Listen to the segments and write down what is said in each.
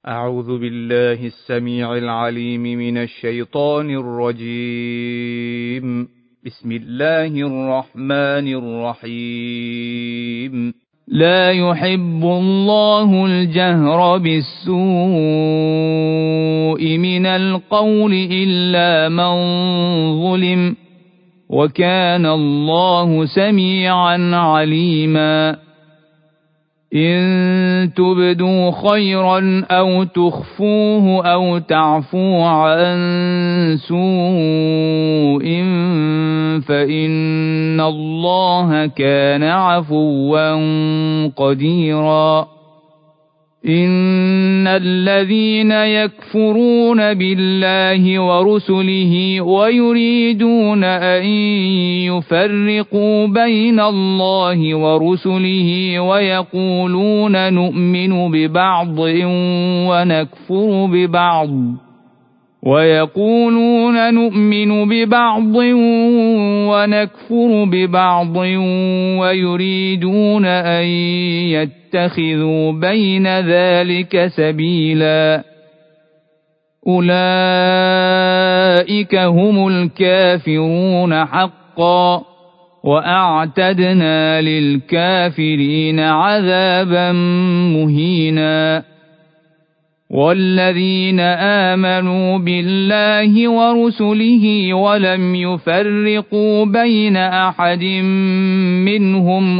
أعوذ بالله السميع العليم من الشيطان الرجيم. بسم الله الرحمن الرحيم. لا يحب الله الجهر بالسوء من القول إلا من ظلم، وكان الله سميعا عليما. إن تبدوا خيرا أو تخفوه أو تعفو عن سوء فإن الله كان عفوا قديرا. إن الذين يكفرون بالله ورسله ويريدون أن يفرقوا بين الله ورسله ويقولون نؤمن ببعض ونكفر ببعض ويريدون أن يتخذوا بين ذلك سبيلا، أولئك هم الكافرون حقا، وأعتدنا للكافرين عذابا مهينا. والذين آمنوا بالله ورسله ولم يفرقوا بين أحد منهم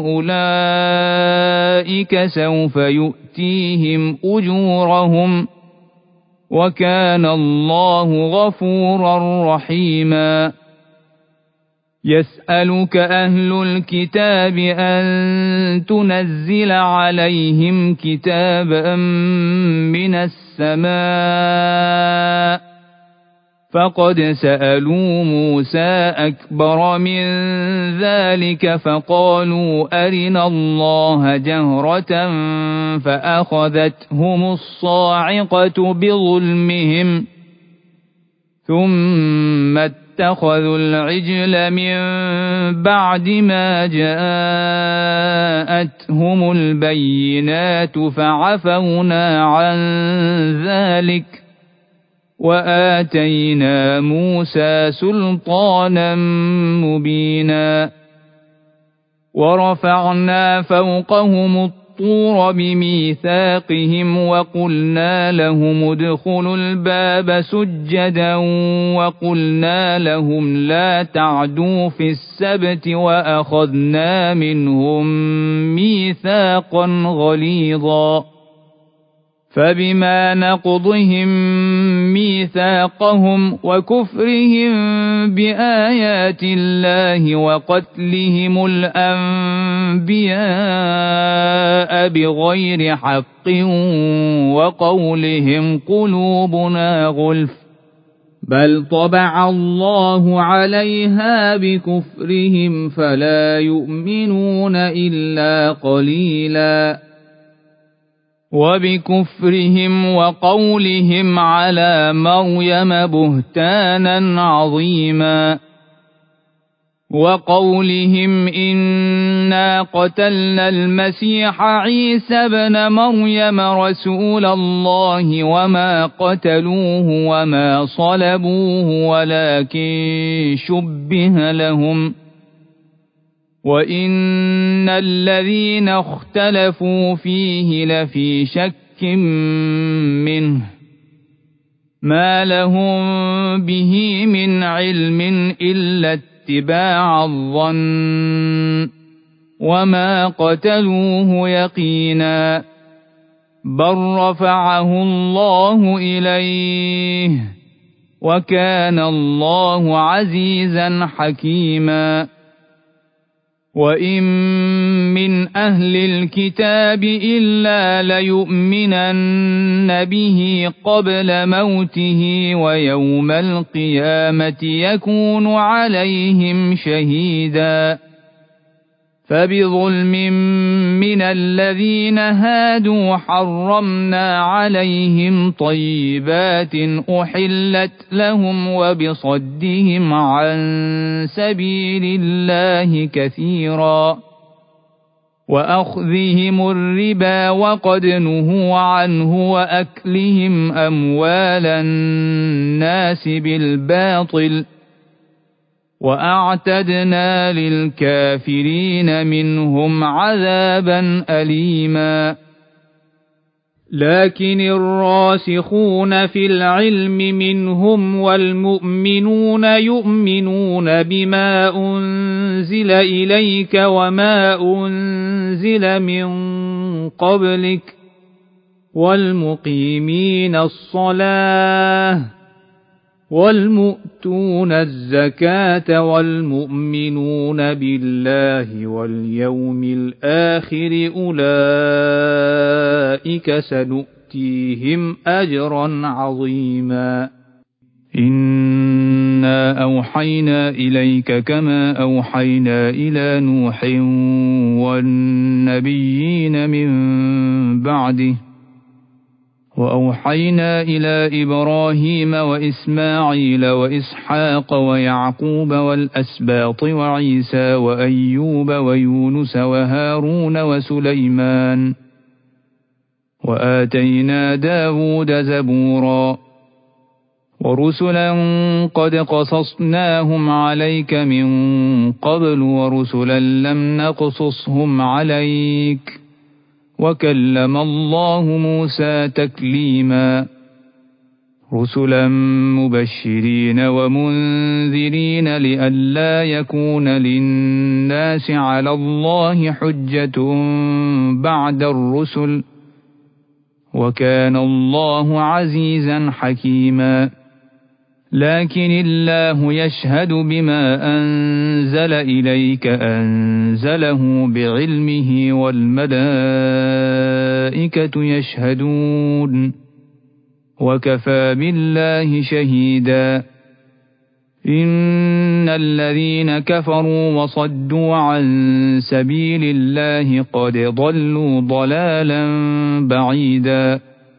أولئك سوف يؤتيهم أجورهم، وكان الله غفورا رحيما. يسألك أهل الكتاب أن تنزل عليهم كتابا من السماء، فقد سألوا موسى أكبر من ذلك فقالوا أرنا الله جهرة فأخذتهم الصاعقة بظلمهم، ثم اتخذوا العجل من بعد ما جاءتهم البينات فعفونا عن ذلك، وآتينا موسى سلطانا مبينا. ورفعنا فوقهم الطور بميثاقهم وقلنا لهم ادخلوا الباب سجدا وقلنا لهم لا تعدوا في السبت وأخذنا منهم ميثاقا غليظا. فبما نقضهم ميثاقهم وكفرهم بآيات الله وقتلهم الأنبياء بغير حق وقولهم قلوبنا غلف، بل طبع الله عليها بكفرهم فلا يؤمنون إلا قليلا. وبكفرهم وقولهم على مريم بهتانا عظيما، وقولهم إنا قتلنا المسيح عيسى ابن مريم رسول الله وما قتلوه وما صلبوه ولكن شبه لهم، وإن الذين اختلفوا فيه لفي شك منه، ما لهم به من علم إلا اتباع الظن، وما قتلوه يقينا، بل رفعه الله إليه، وكان الله عزيزا حكيما. وإن من أهل الكتاب إلا ليؤمنن به قبل موته ويوم القيامة يكون عليهم شهيدا. فبظلم من الذين هادوا حرمنا عليهم طيبات أحلت لهم وبصدهم عن سبيل الله كثيرا. وأخذهم الربا وقد نهوا عنه وأكلهم أموال الناس بالباطل وأعتدنا للكافرين منهم عذابا أليما لكن الراسخون في العلم منهم والمؤمنون يؤمنون بما أنزل إليك وما أنزل من قبلك والمقيمين الصلاة والمؤتون الزكاة والمؤمنون بالله واليوم الآخر أولئك سنؤتيهم أجرا عظيما إنا أوحينا إليك كما أوحينا إلى نوح والنبيين من بعده وأوحينا إلى إبراهيم وإسماعيل وإسحاق ويعقوب والأسباط وعيسى وأيوب ويونس وهارون وسليمان وآتينا داود زبورا ورسلا قد قصصناهم عليك من قبل ورسلا لم نقصصهم عليك وكلم الله موسى تكليما رسلا مبشرين ومنذرين لئلا يكون للناس على الله حجة بعد الرسل وكان الله عزيزا حكيما لكن الله يشهد بما أنزل إليك أنزله بعلمه والملائكة يشهدون وكفى بالله شهيدا إن الذين كفروا وصدوا عن سبيل الله قد ضلوا ضلالا بعيدا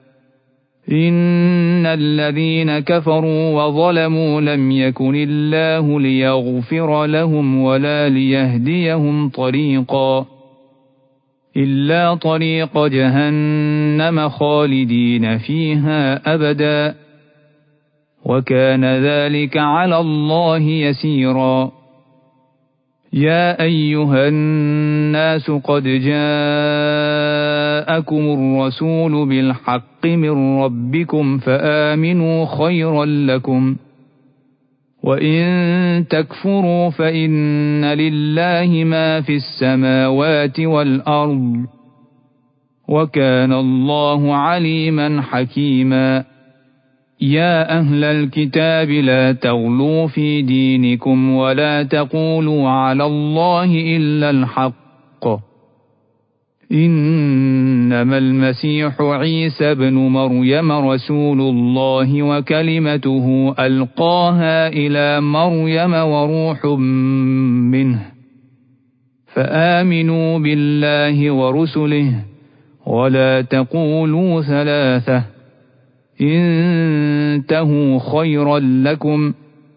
إن الذين كفروا وظلموا لم يكن الله ليغفر لهم ولا ليهديهم طريقا إلا طريق جهنم خالدين فيها أبدا وكان ذلك على الله يسيرا يا أيها الناس قد جاءكم الرسول بالحق من ربكم فآمنوا خيرا لكم وإن تكفروا فإن لله ما في السماوات والأرض وكان الله عليما حكيما يا أهل الكتاب لا تغلوا في دينكم ولا تقولوا على الله إلا الحق إنما المسيح عيسى بن مريم رسول الله وكلمته ألقاها إلى مريم وروح منه فآمنوا بالله ورسله ولا تقولوا ثلاثة انتهوا خيرا لكم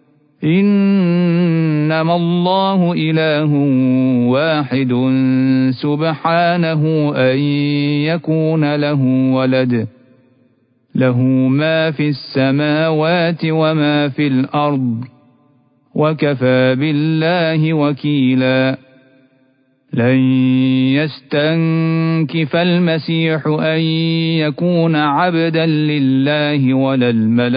إنما الله إله واحد سبحانه أن يكون له ولد له ما في السماوات وما في الأرض وكفى بالله وكيلا لن يستنكف المسيح أن يكون عبدا لله ولا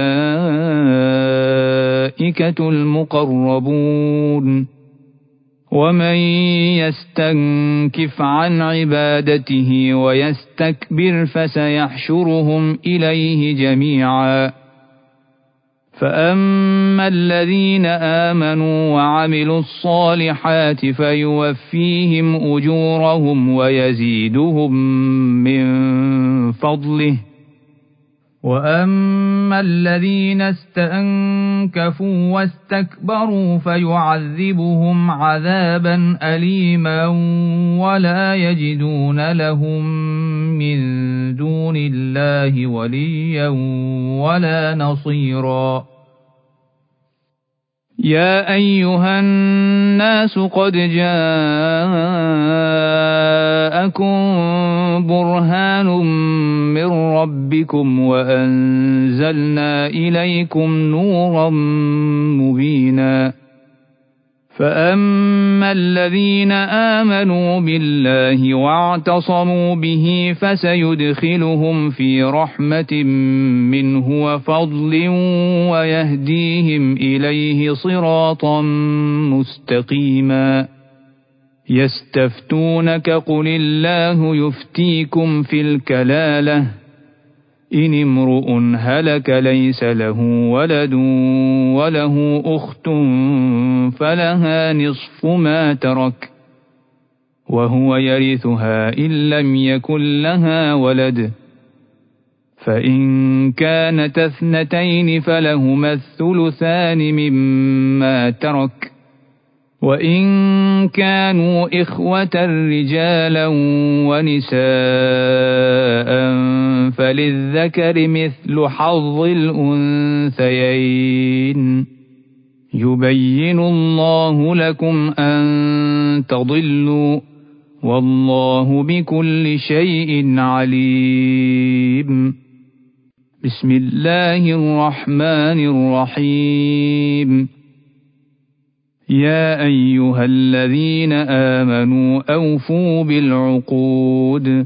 الملائكة المقربون ومن يستنكف عن عبادته ويستكبر فسيحشرهم إليه جميعا فأما الذين آمنوا وعملوا الصالحات فيوفيهم أجورهم ويزيدهم من فضله وأما الذين استنكفوا واستكبروا فيعذبهم عذابا أليما ولا يجدون لهم من دون الله وليا ولا نصيرا يا أيها الناس قد جاءكم جاءكم برهان من ربكم وأنزلنا إليكم نورا مبينا فأما الذين آمنوا بالله واعتصموا به فسيدخلهم في رحمة منه وفضل ويهديهم إليه صراطا مستقيما يستفتونك قل الله يفتيكم في الكلالة إن امرؤ هلك ليس له ولد وله أخت فلها نصف ما ترك وهو يرثها إن لم يكن لها ولد فإن كانت اثنتين فلهما الثلثان مما ترك وإن كانوا إخوة رجالا ونساء فللذكر مثل حظ الأنثيين يبين الله لكم أن تضلوا والله بكل شيء عليم بسم الله الرحمن الرحيم يا أيها الذين آمنوا أوفوا بالعقود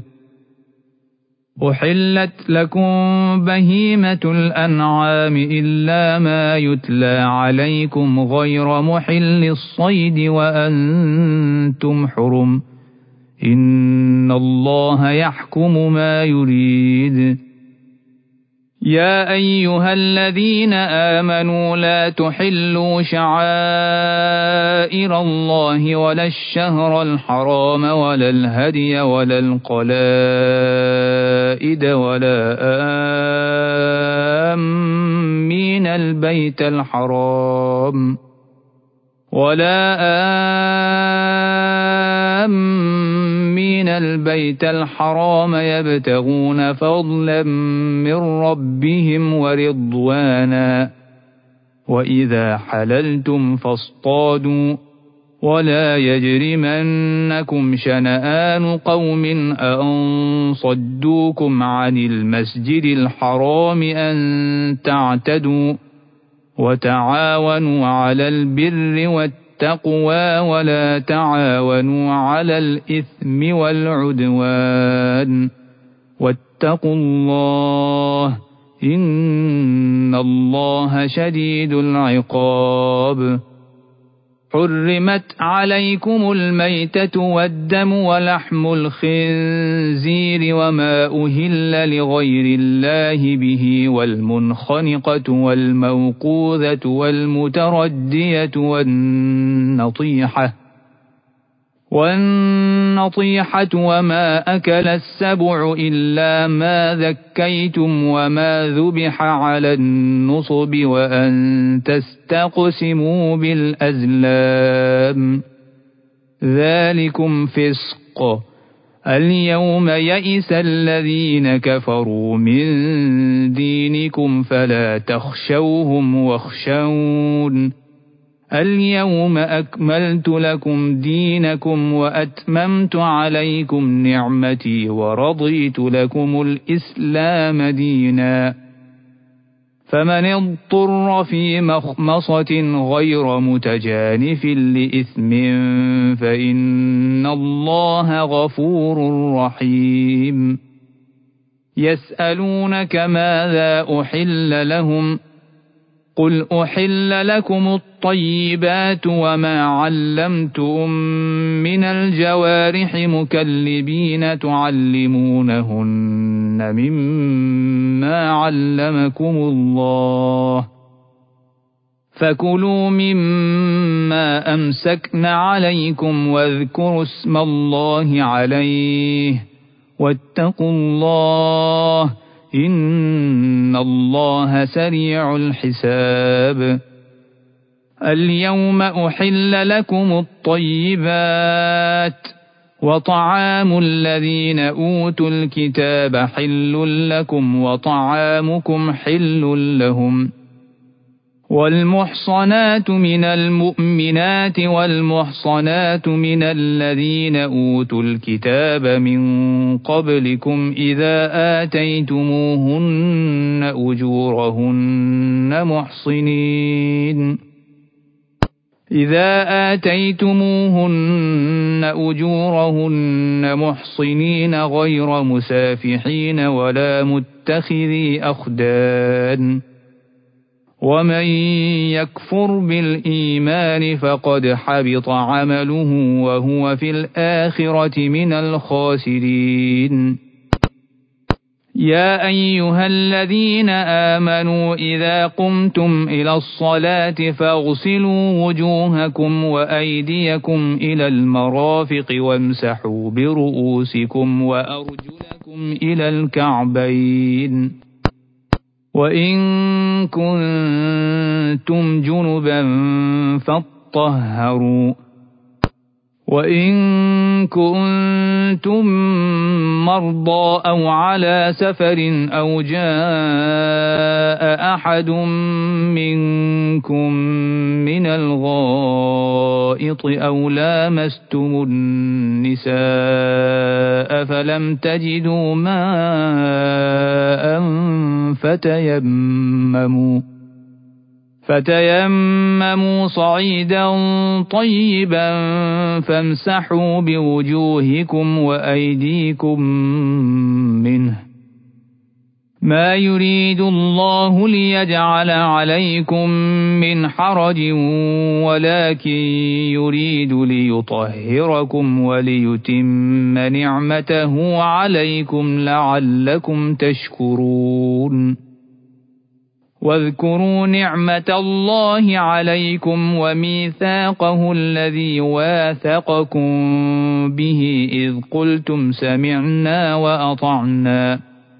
أحلت لكم بهيمة الأنعام إلا ما يتلى عليكم غير محل الصيد وأنتم حرم إن الله يحكم ما يريد يا أيها الذين آمنوا لا تحلوا شعائر الله ولا الشهر الحرام ولا الهدي ولا القلائد ولا آمين البيت الحرام يبتغون فضلا من ربهم ورضوانا وإذا حللتم فاصطادوا ولا يجرمنكم شنآن قوم أن صدوكم عن المسجد الحرام أن تعتدوا وتعاونوا على البر والتقوى ولا تعاونوا على الإثم والعدوان واتقوا الله إن الله شديد العقاب حرمت عليكم الميتة والدم ولحم الخنزير وما أهل لغير الله به والمنخنقة والموقوذة والمتردية والنطيحة وما أكل السبع إلا ما ذكيتم وما ذبح على النصب وأن تستقسموا بالأزلام ذلكم فسق اليوم يئس الذين كفروا من دينكم فلا تخشوهم واخشون اليوم أكملت لكم دينكم وأتممت عليكم نعمتي ورضيت لكم الإسلام دينا فمن اضطر في مخمصة غير متجانف لإثم فإن الله غفور رحيم يسألونك ماذا أحل لهم قل أحل لكم الطيبات وما علمتم من الجوارح مكلبين تعلمونهن مما علمكم الله فكلوا مما أمسكن عليكم واذكروا اسم الله عليه واتقوا الله إن الله سريع الحساب اليوم أحل لكم الطيبات وطعام الذين أوتوا الكتاب حل لكم وطعامكم حل لهم والمحصنات من المؤمنات والمحصنات من الذين أوتوا الكتاب من قبلكم إذا آتيتموهن أجورهن محصنين غير مسافحين ولا متخذي أخدان ومن يكفر بالإيمان فقد حبط عمله وهو في الآخرة من الخاسرين. يا أيها الذين آمنوا إذا قمتم إلى الصلاة فاغسلوا وجوهكم وأيديكم إلى المرافق وامسحوا برؤوسكم وأرجلكم إلى الكعبين وإن كنتم جنبا فاطهروا وإن كنتم مرضى أو على سفر أو جاء أحد منكم من الغائط أو لامستم النساء فلم تجدوا ماء فتيمموا صعيدا طيبا فامسحوا بوجوهكم وأيديكم منه ما يريد الله ليجعل عليكم من حرج ولكن يريد ليطهركم وليتم نعمته عليكم لعلكم تشكرون. واذكروا نعمة الله عليكم وميثاقه الذي واثقكم به إذ قلتم سمعنا وأطعنا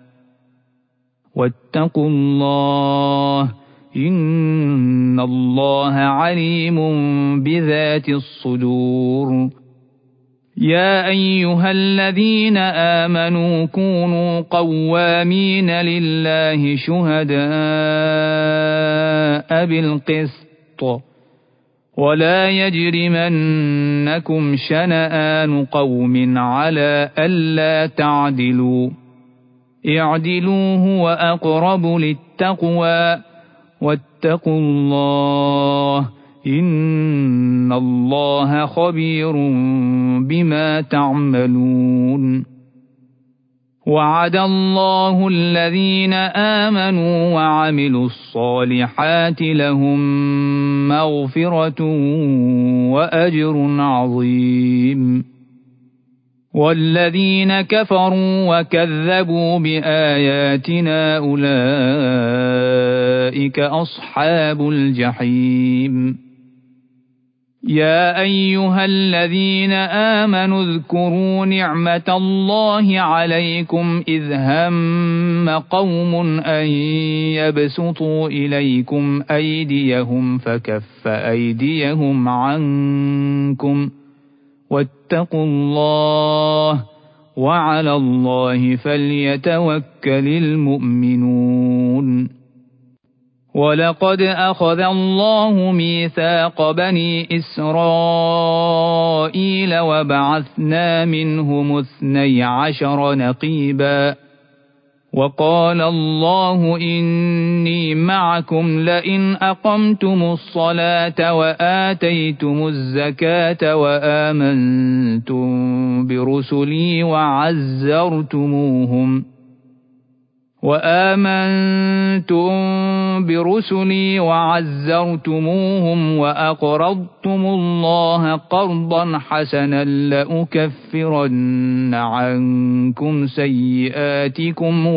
واتقوا الله إن الله عليم بذات الصدور. يا أيها الذين آمنوا كونوا قوامين لله شهداء بالقسط ولا يجرمنكم شنآن قوم على ألا تعدلوا اعدلوا هو أقرب للتقوى واتقوا الله إن الله خبير بما تعملون. وعد الله الذين آمنوا وعملوا الصالحات لهم مغفرة وأجر عظيم. والذين كفروا وكذبوا بآياتنا أولئك أصحاب الجحيم. يا أيها الذين آمنوا اذكروا نعمة الله عليكم إذ هم قوم أن يبسطوا إليكم أيديهم فكف أيديهم عنكم واتقوا الله وعلى الله فليتوكل المؤمنون. ولقد أخذ الله ميثاق بني إسرائيل وبعثنا منهم 12 نقيبا وقال الله إني معكم لئن أقمتم الصلاة وآتيتم الزكاة وآمنتم برسلي وعزرتموهم وأقرضتم الله قرضا حسنا لأكفرن عنكم سيئاتكم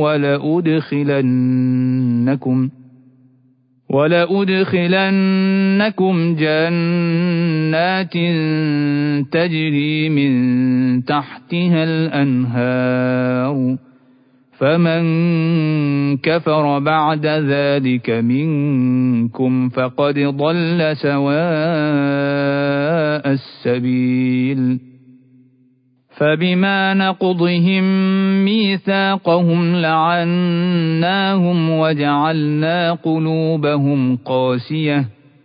ولأدخلنكم جنات تجري من تحتها الأنهار فمن كفر بعد ذلك منكم فقد ضل سواء السبيل. فبما نقضهم ميثاقهم لعناهم وجعلنا قلوبهم قاسية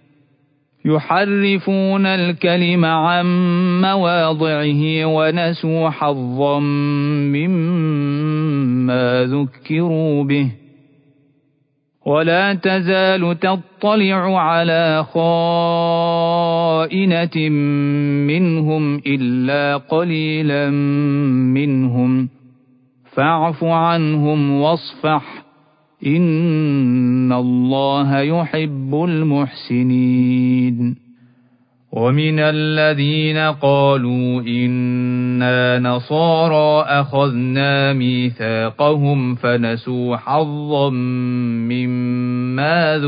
يحرفون الكلم عن مواضعه ونسوا حظا مما ذكروا به ولا تزال تطلع على خائنة منهم إلا قليلا منهم فاعف عنهم واصفح إن الله يحب المحسنين ومن الذين قالوا إنا نصارى أخذنا ميثاقهم فنسوا حظا مما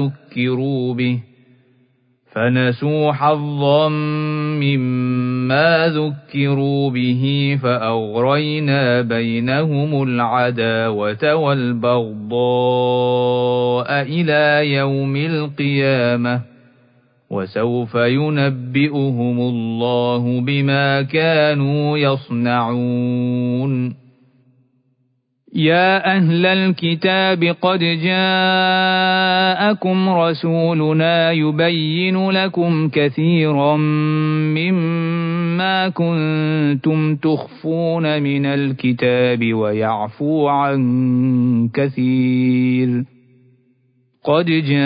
ذكروا به فأغرينا بينهم العداوة والبغضاء إلى يوم القيامة وسوف ينبئهم الله بما كانوا يصنعون يا أهل الكتاب قد جاءكم رسولنا يبين لكم كثيرا مما كنتم تخفون من الكتاب ويعفو عن كثير قد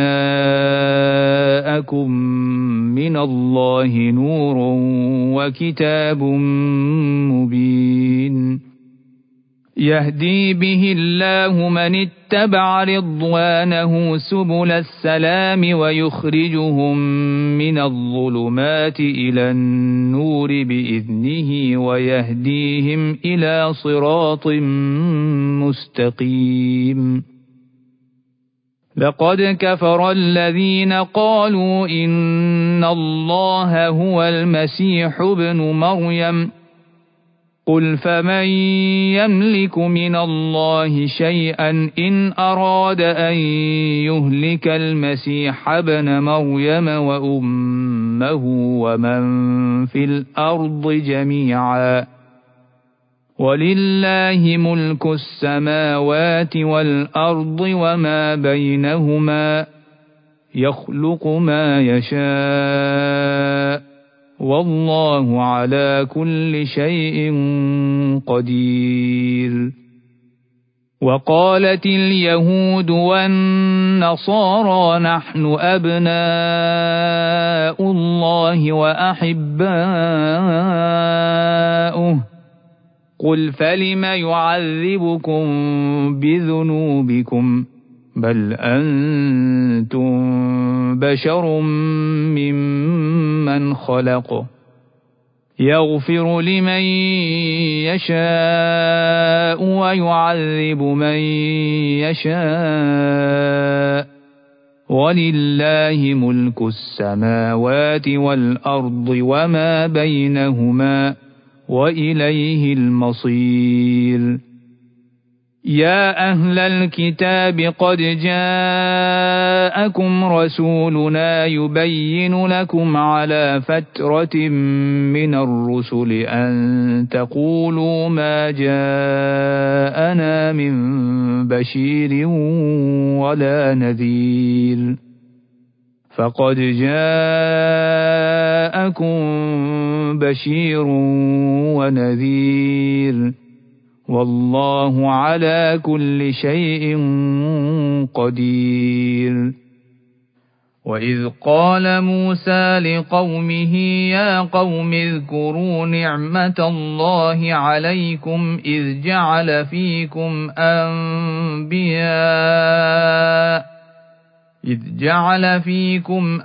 جاءكم من الله نور وكتاب مبين يهدي به الله من اتبع رضوانه سبل السلام ويخرجهم من الظلمات إلى النور بإذنه ويهديهم إلى صراط مستقيم لقد كفر الذين قالوا إن الله هو المسيح ابن مريم قل فمن يملك من الله شيئا إن أراد أن يهلك المسيح ابن مريم وأمه ومن في الأرض جميعا ولله ملك السماوات والأرض وما بينهما يخلق ما يشاء والله على كل شيء قدير وقالت اليهود والنصارى نحن أبناء الله وأحباؤه قل فلم يعذبكم بذنوبكم بل أنتم بشر ممن خلق يغفر لمن يشاء ويعذب من يشاء ولله ملك السماوات والأرض وما بينهما وإليه المصير يا أهل الكتاب قد جاءكم رسولنا يبين لكم على فترة من الرسل أن تقولوا ما جاءنا من بشير ولا نذير فقد جاءكم بشير ونذير والله على كل شيء قدير وإذ قال موسى لقومه يا قوم اذكروا نعمة الله عليكم إذ جعل فيكم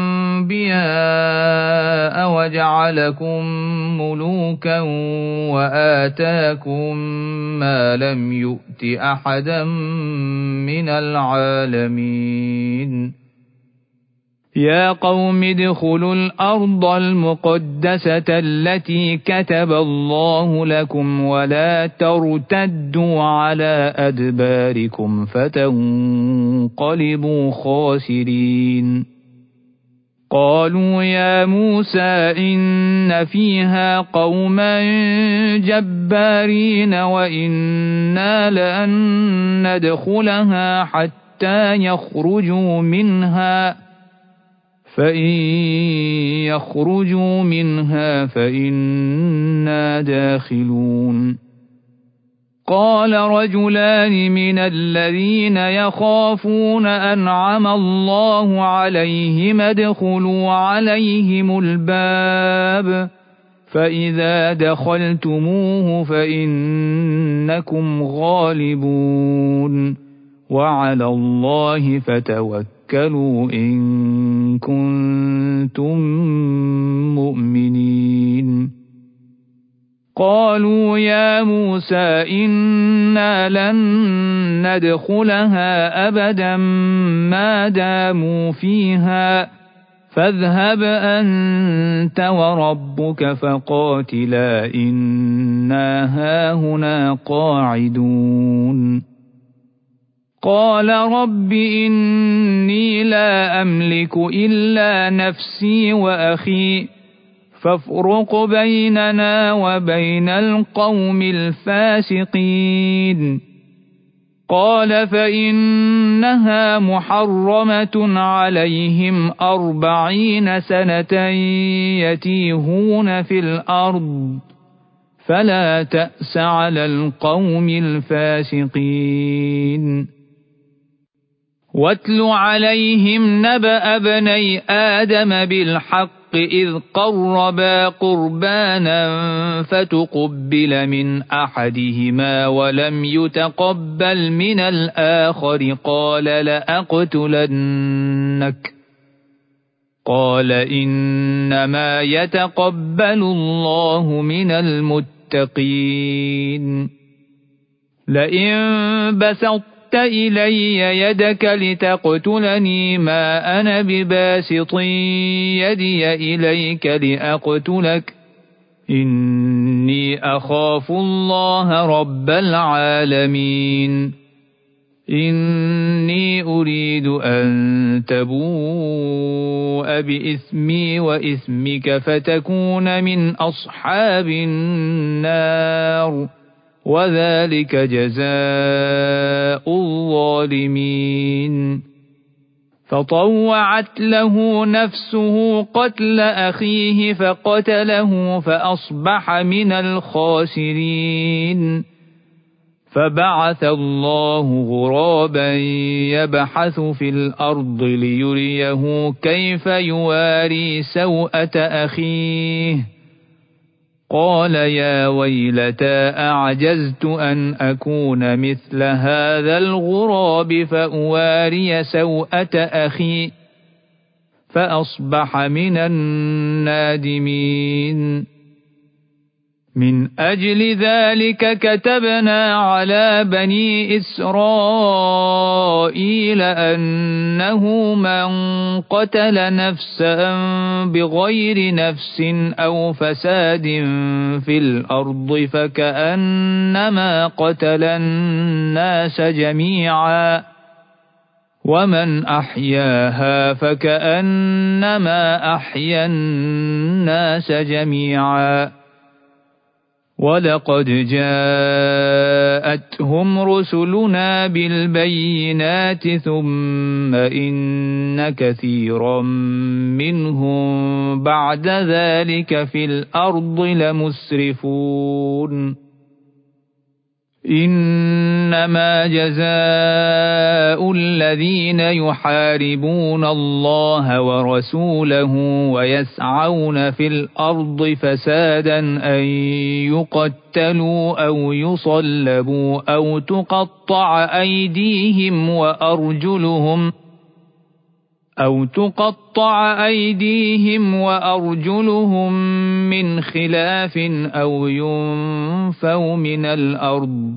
أنبياء وجعلكم ملوكا وآتاكم ما لم يؤت أحدا من العالمين يا قوم ادخلوا الأرض المقدسة التي كتب الله لكم ولا ترتدوا على أدباركم فتنقلبوا خاسرين قالوا يا موسى إن فيها قوما جبارين وإنا لن ندخلها حتى يخرجوا منها فإن يخرجوا منها فإنا داخلون قال رجلان من الذين يخافون أنعم الله عليهم ادخلوا عليهم الباب فإذا دخلتموه فإنكم غالبون وعلى الله فتوكلوا إن كنتم مؤمنين قالوا يا موسى إنا لن ندخلها أبدا ما داموا فيها فاذهب أنت وربك فقاتلا إنا هاهنا قاعدون قال رب إني لا أملك إلا نفسي وأخي فافرق بيننا وبين القوم الفاسقين قال فإنها محرمة عليهم 40 سنة يتيهون في الأرض فلا تأس على القوم الفاسقين واتل عليهم نبأ ابني آدم بالحق إذ قربا قربانا فتقبل من أحدهما ولم يتقبل من الآخر قال لأقتلنك قال إنما يتقبل الله من المتقين لئن بسطت إلي يدك لتقتلني ما أنا بباسط يدي إليك لأقتلك إني أخاف الله رب العالمين إني أريد أن تبوء بإثمي وإثمك فتكون من أصحاب النار وذلك جزاء الظالمين فطوعت له نفسه قتل أخيه فقتله فأصبح من الخاسرين فبعث الله غرابا يبحث في الأرض ليريه كيف يواري سوءة أخيه قال يا ويلتى أعجزت أن أكون مثل هذا الغراب فأواري سوءة أخي فأصبح من النادمين من أجل ذلك كتبنا على بني إسرائيل أنه من قتل نفسا بغير نفس أو فساد في الأرض فكأنما قتل الناس جميعا ومن أحياها فكأنما أحيا الناس جميعا ولقد جاءتهم رسلنا بالبينات ثم إن كثيرا منهم بعد ذلك في الأرض لمسرفون إنما جزاء الذين يحاربون الله ورسوله ويسعون في الأرض فسادا أن يقتلوا أو يصلبوا أو تقطع أيديهم وأرجلهم من خلاف أو ينفوا من الأرض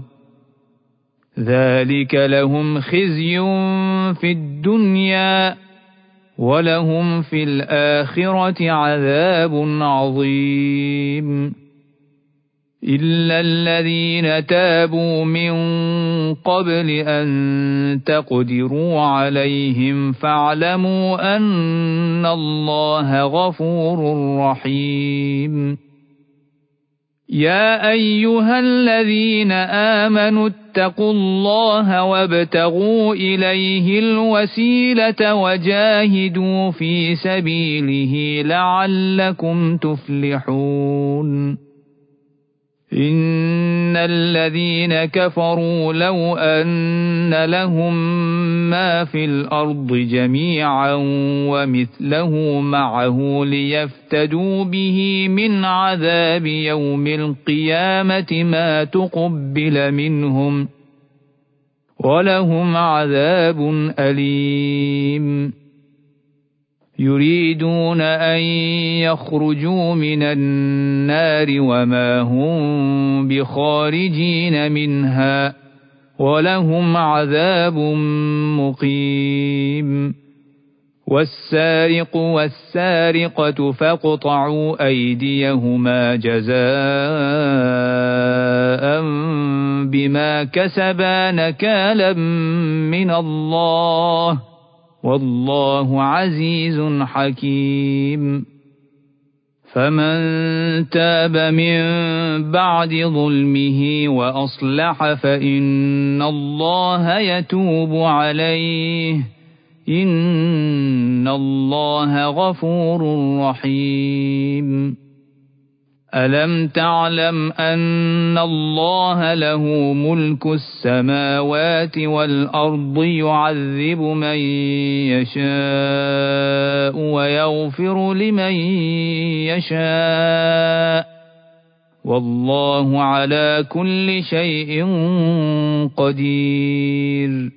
ذلك لهم خزي في الدنيا ولهم في الآخرة عذاب عظيم إلا الذين تابوا من قبل أن تقدروا عليهم فاعلموا أن الله غفور رحيم يا أيها الذين آمنوا اتقوا الله وابتغوا إليه الوسيلة وجاهدوا في سبيله لعلكم تفلحون إن الذين كفروا لو أن لهم ما في الأرض جميعا ومثله معه ليفتدوا به من عذاب يوم القيامة ما تقبل منهم ولهم عذاب أليم يريدون أن يخرجوا من النار وما هم بخارجين منها ولهم عذاب مقيم والسارق والسارقة فاقطعوا أيديهما جزاء بما كسبا نكالا من الله والله عزيز حكيم فمن تاب من بعد ظلمه وأصلح فإن الله يتوب عليه إن الله غفور رحيم ألم تعلم أن الله له ملك السماوات والأرض يعذب من يشاء ويغفر لمن يشاء والله على كل شيء قدير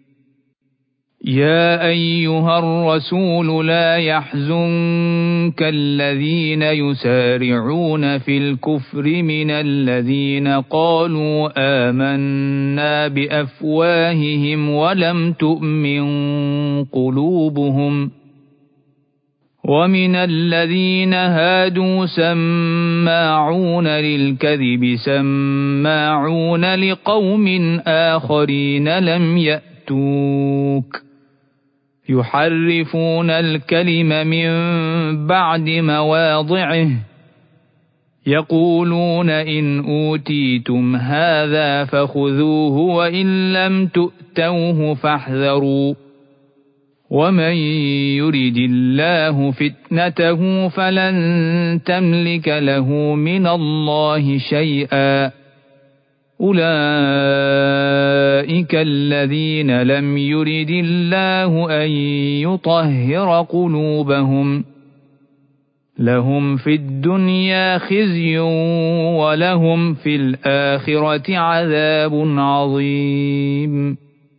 يا أيها الرسول لا يحزنك الذين يسارعون في الكفر من الذين قالوا آمنا بأفواههم ولم تؤمن قلوبهم ومن الذين هادوا سماعون للكذب سماعون لقوم آخرين لم يأتوك يحرفون الكلم من بعد مواضعه يقولون إن أوتيتم هذا فخذوه وإن لم تؤتوه فاحذروا ومن يرد الله فتنته فلن تملك له من الله شيئا أولئك الذين لم يرد الله أن يطهر قلوبهم لهم في الدنيا خزي ولهم في الآخرة عذاب عظيم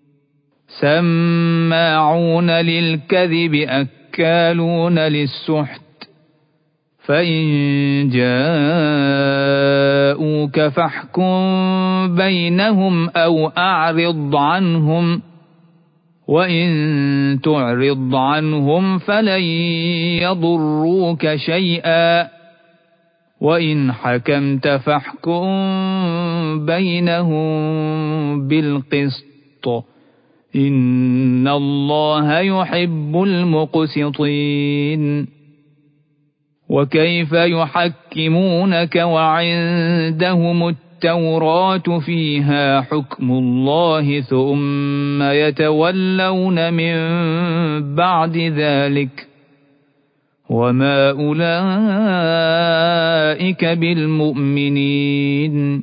سماعون للكذب أكالون للسحت فإن جاءوك فاحكم بينهم أو أعرض عنهم وإن تعرض عنهم فلن يضروك شيئا وإن حكمت فاحكم بينهم بالقسط إن الله يحب المقسطين وكيف يحكمونك وعندهم التوراة فيها حكم الله ثم يتولون من بعد ذلك وما أولئك بالمؤمنين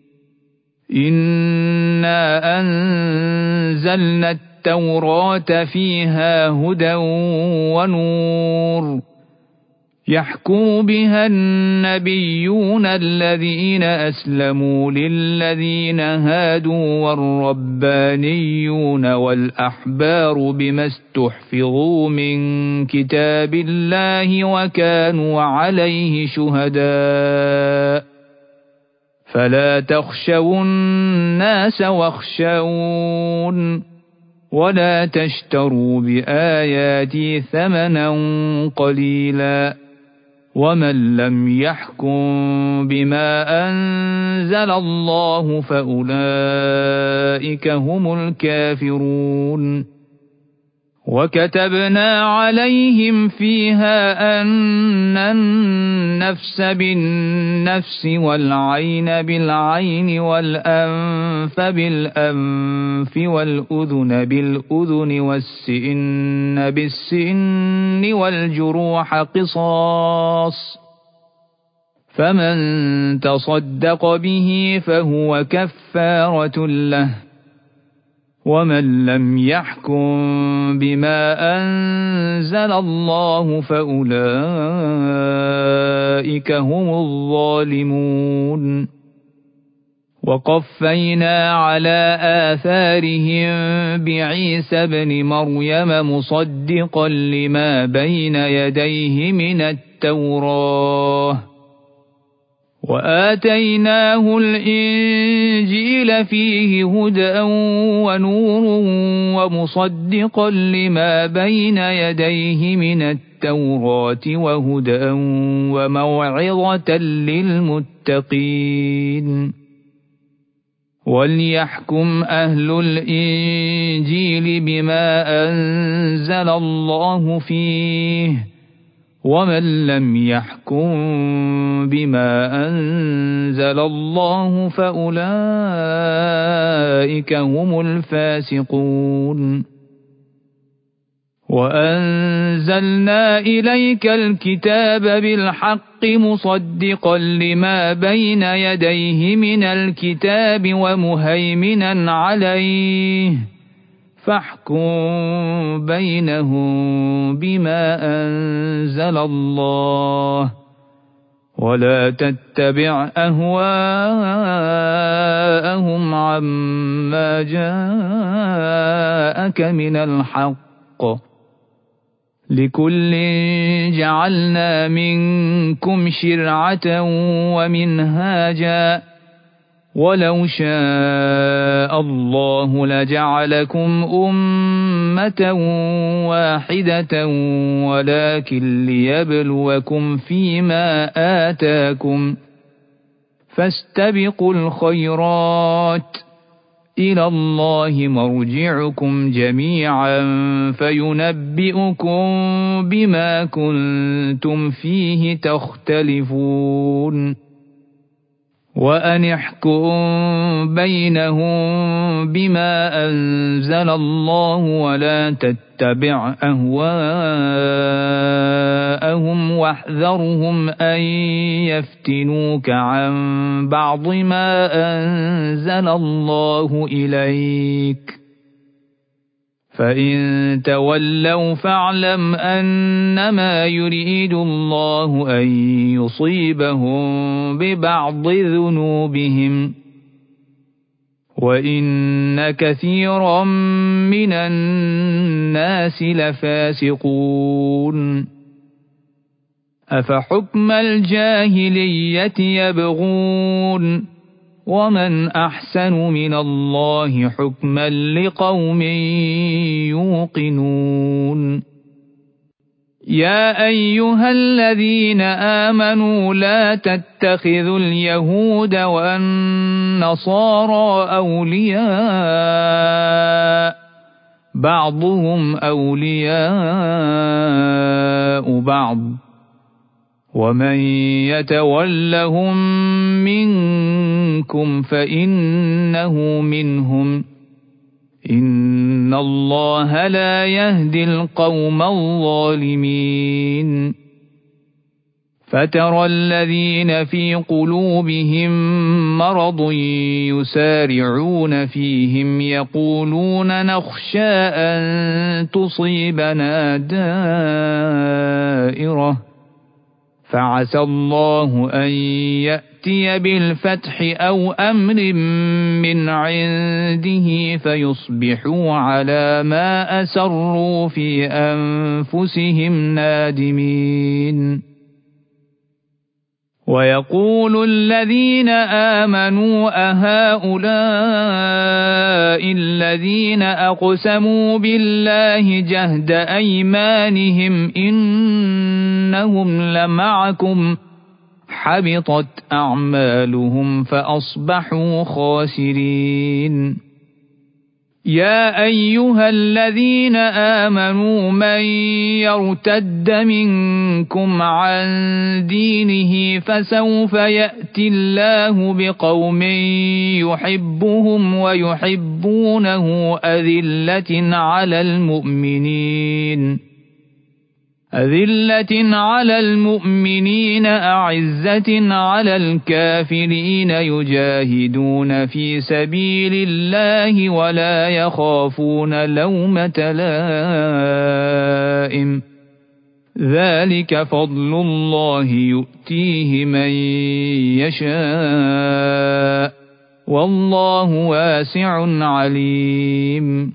إنا أنزلنا التوراة فيها هدى ونور يحكم بها النبيون الذين أسلموا للذين هادوا والربانيون والأحبار بما استحفظوا من كتاب الله وكانوا عليه شهداء فلا تخشوا الناس واخشون ولا تشتروا بآياتي ثمنا قليلا ومن لم يحكم بما أنزل الله فأولئك هم الكافرون وكتبنا عليهم فيها أن النفس بالنفس والعين بالعين والأنف بالأنف والأذن بالأذن والسن بالسن والجروح قصاص فمن تصدق به فهو كفارة له ومن لم يحكم بما أنزل الله فأولئك هم الظالمون وقفينا على آثارهم بعيسى ابن مريم مصدقا لما بين يديه من التوراة وآتيناه الإنجيل فيه هدى ونور ومصدقا لما بين يديه من التوراة وهدى وموعظة للمتقين وليحكم أهل الإنجيل بما أنزل الله فيه ومن لم يحكم بما أنزل الله فأولئك هم الفاسقون وأنزلنا إليك الكتاب بالحق مصدقا لما بين يديه من الكتاب ومهيمنا عليه فاحكم بينهم بما أنزل الله ولا تتبع أهواءهم عما جاءك من الحق لكل جعلنا منكم شرعة ومنهاجا ولو شاء الله لجعلكم أمة واحدة ولكن ليبلوكم فيما آتاكم فاستبقوا الخيرات إلى الله مرجعكم جميعا فينبئكم بما كنتم فيه تختلفون وأن احكم بينهم بما أنزل الله ولا تتبع أهواءهم واحذرهم أن يفتنوك عن بعض ما أنزل الله إليك فإن تولوا فاعلم أنما يريد الله أن يصيبهم ببعض ذنوبهم وإن كثيرا من الناس لفاسقون أفحكم الجاهلية يبغون ومن أحسن من الله حكما لقوم يوقنون يا أيها الذين آمنوا لا تتخذوا اليهود والنصارى أولياء بعضهم أولياء بعض ومن يتولهم منكم فإنه منهم إن الله لا يهدي القوم الظالمين فترى الذين في قلوبهم مرض يسارعون فيهم يقولون نخشى أن تصيبنا دائرة فعسى الله أن يأتي بالفتح أو أمر من عنده فيصبحوا على ما أسروا في أنفسهم نادمين ويقول الذين آمنوا أهؤلاء الذين أقسموا بالله جهد أيمانهم إنهم إنهم لمعكم حبطت أعمالهم فأصبحوا خاسرين يا أيها الذين آمنوا من يرتد منكم عن دينه فسوف يأتي الله بقوم يحبهم ويحبونه أذلة على المؤمنين أعزة على الكافرين يجاهدون في سبيل الله ولا يخافون لومة لائم ذلك فضل الله يؤتيه من يشاء والله واسع عليم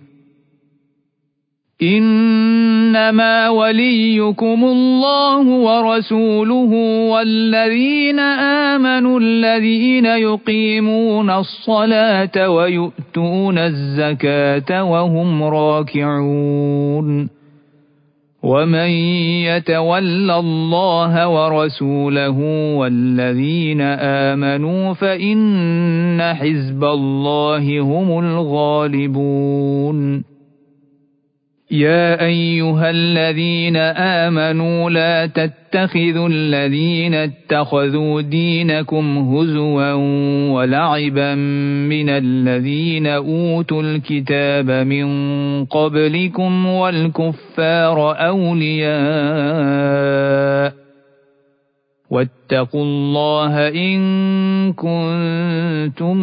إنما وليكم الله ورسوله والذين آمنوا الذين يقيمون الصلاة ويؤتون الزكاة وهم راكعون ومن يتول الله ورسوله والذين آمنوا فإن حزب الله هم الغالبون يا أيها الذين آمنوا لا تتخذوا الذين اتخذوا دينكم هزوا ولعبا من الذين أوتوا الكتاب من قبلكم والكفار أولياء واتقوا الله إن كنتم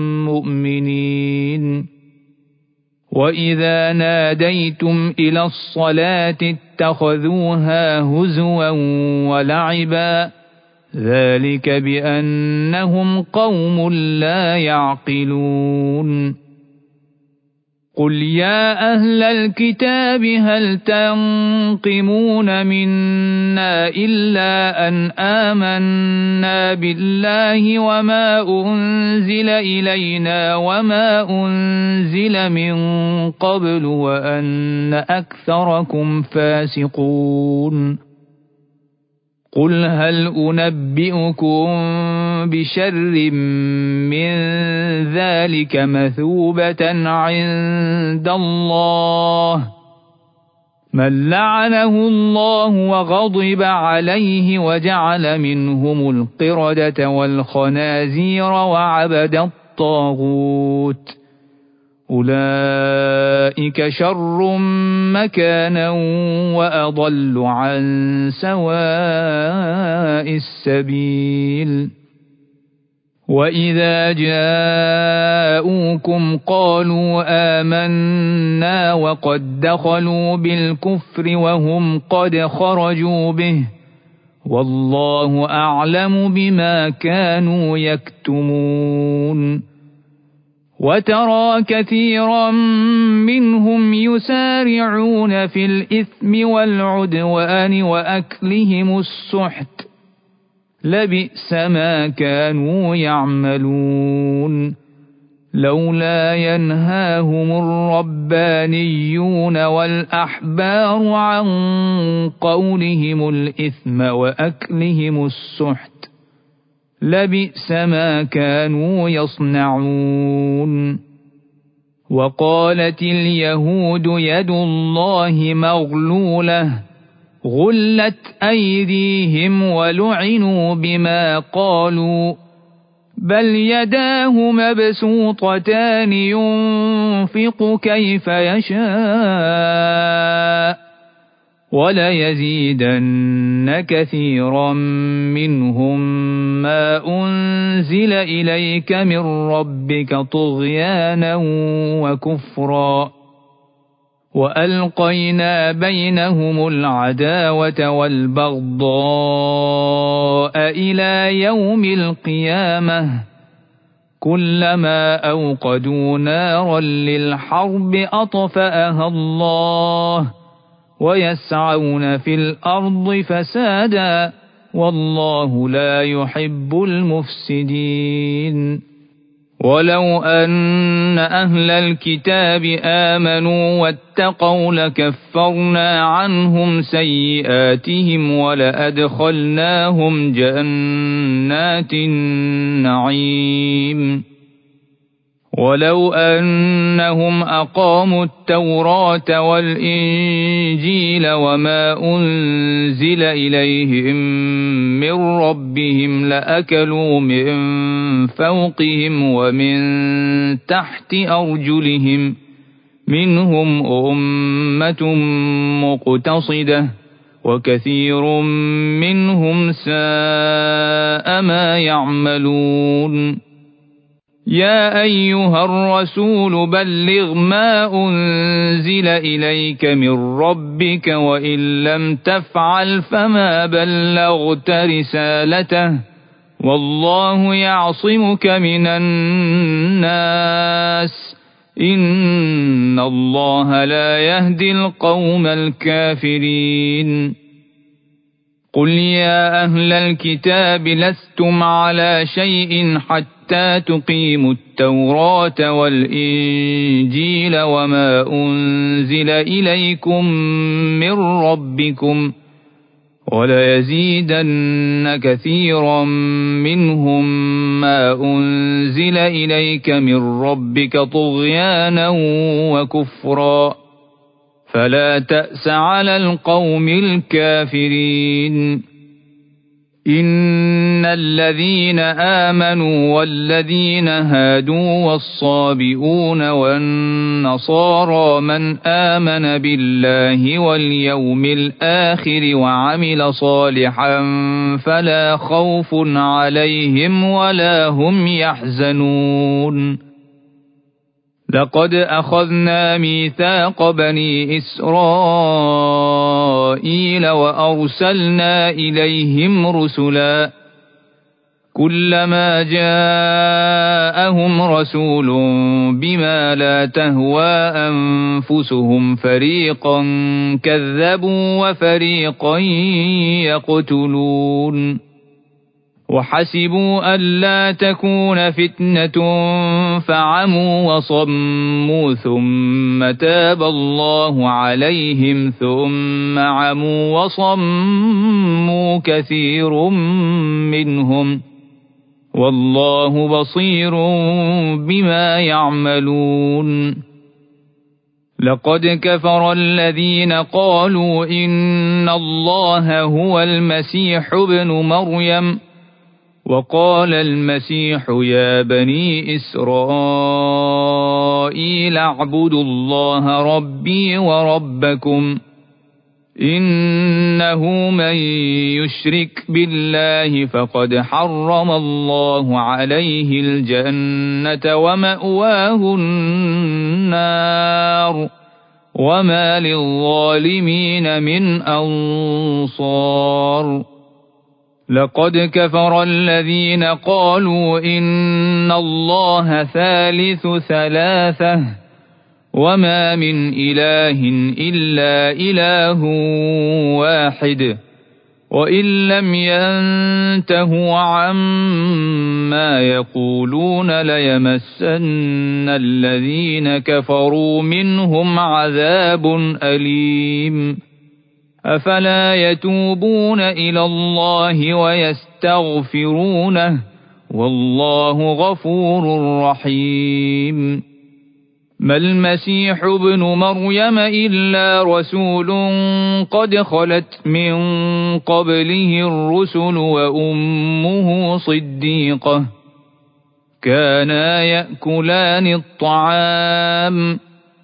مؤمنين وإذا ناديتم إلى الصلاة اتخذوها هزوا ولعبا ذلك بأنهم قوم لا يعقلون قل يا أهل الكتاب هل تنقمون منا إلا أن آمنا بالله وما أنزل إلينا وما أنزل من قبل وأن أكثركم فاسقون قل هل أنبئكم بشر من ذلك مثوبة عند الله من لعنه الله وغضب عليه وجعل منهم القردة والخنازير وعبد الطاغوت أولئك شر مكانا وأضل عن سواء السبيل وإذا جاءوكم قالوا آمنا وقد دخلوا بالكفر وهم قد خرجوا به والله أعلم بما كانوا يكتمون وترى كثيرا منهم يسارعون في الإثم والعدوان وأكلهم السحت لبئس ما كانوا يعملون لولا ينهاهم الربانيون والأحبار عن قولهم الإثم وأكلهم السحت لبئس ما كانوا يصنعون وقالت اليهود يد الله مغلولة غلت أيديهم ولعنوا بما قالوا بل يداه مبسوطتان ينفق كيف يشاء وليزيدن كثيرا منهم ما أنزل إليك من ربك طغيانا وكفرا وألقينا بينهم العداوة والبغضاء إلى يوم القيامة كلما أوقدوا نارا للحرب أطفأها الله ويسعون في الأرض فسادا والله لا يحب المفسدين ولو أن أهل الكتاب آمنوا واتقوا لكفرنا عنهم سيئاتهم ولأدخلناهم جنات النعيم ولو أنهم أقاموا التوراة والإنجيل وما أنزل إليهم من ربهم لأكلوا من فوقهم ومن تحت أرجلهم منهم أمة مقتصدة وكثير منهم ساء ما يعملون يا أيها الرسول بلغ ما أنزل إليك من ربك وإن لم تفعل فما بلغت رسالته والله يعصمك من الناس إن الله لا يهدي القوم الكافرين قل يا أهل الكتاب لستم على شيء حتى تقيموا التوراة والإنجيل وما أنزل إليكم من ربكم وليزيدن كثيرا منهم ما أنزل إليك من ربك طغيانا وكفرا فلا تأس على القوم الكافرين إن الذين آمنوا والذين هادوا والصابئون والنصارى من آمن بالله واليوم الآخر وعمل صالحا فلا خوف عليهم ولا هم يحزنون لقد أخذنا ميثاق بني إسرائيل وأرسلنا إليهم رسلا كلما جاءهم رسول بما لا تهوى أنفسهم فريقا كذبوا وفريقا يقتلون وحسبوا ألا تكون فتنة فعموا وصموا ثم تاب الله عليهم ثم عموا وصموا كثير منهم والله بصير بما يعملون لقد كفر الذين قالوا إن الله هو المسيح ابن مريم وقال المسيح يا بني إسرائيل اعبدوا الله ربي وربكم إنه من يشرك بالله فقد حرم الله عليه الجنة ومأواه النار وما للظالمين من أنصار لقد كفر الذين قالوا إن الله ثالث ثلاثة وما من إله إلا إله واحد وإن لم ينتهوا عما يقولون ليمسن الذين كفروا منهم عذاب أليم أفلا يتوبون إلى الله ويستغفرونه والله غفور رحيم ما المسيح ابن مريم إلا رسول قد خلت من قبله الرسل وأمه صديقة كانا يأكلان الطعام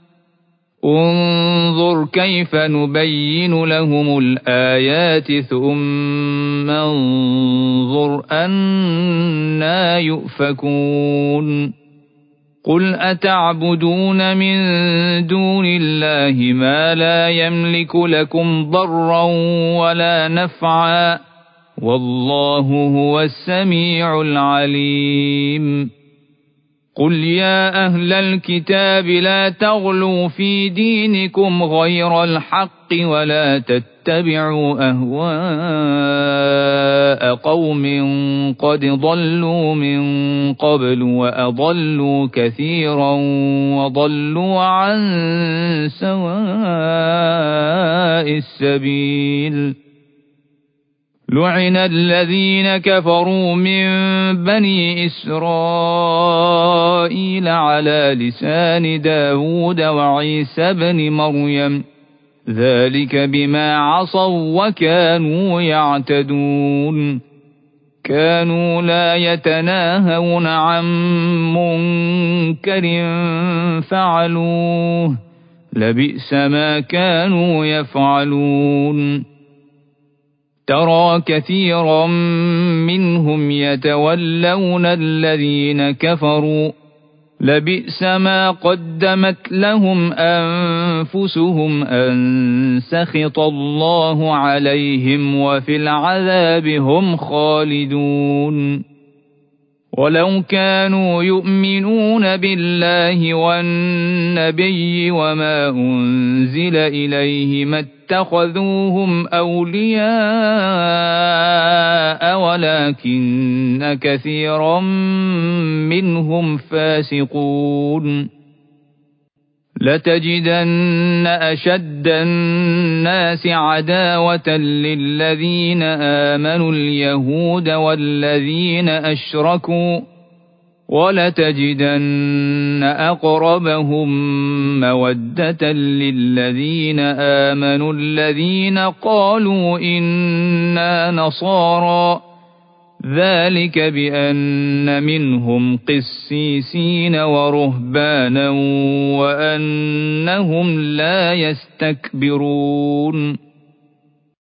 انظر كيف نبين لهم الآيات ثم انظر أنى يؤفكون قل أتعبدون من دون الله ما لا يملك لكم ضرا ولا نفعا والله هو السميع العليم قل يا أهل الكتاب لا تغلوا في دينكم غير الحق ولا تتبعوا أهواء قوم قد ضلوا من قبل وأضلوا كثيرا وضلوا عن سواء السبيل لعن الذين كفروا من بني إسرائيل على لسان داود وعيسى بن مريم ذلك بما عصوا وكانوا يعتدون كانوا لا يتناهون عن منكر فعلوه لبئس ما كانوا يفعلون ترى كثيرا منهم يتولون الذين كفروا لبئس ما قدمت لهم أنفسهم أن سخط الله عليهم وفي العذاب هم خالدون ولو كانوا يؤمنون بالله والنبي وما أنزل إليه ما اتخذوهم أولياء ولكن كثيرا منهم فاسقون لتجدن أشد الناس عداوة للذين آمنوا اليهود والذين أشركوا ولتجدن أقربهم مودة للذين آمنوا الذين قالوا إنا نصارى ذلك بأن منهم قسيسين ورهبانا وأنهم لا يستكبرون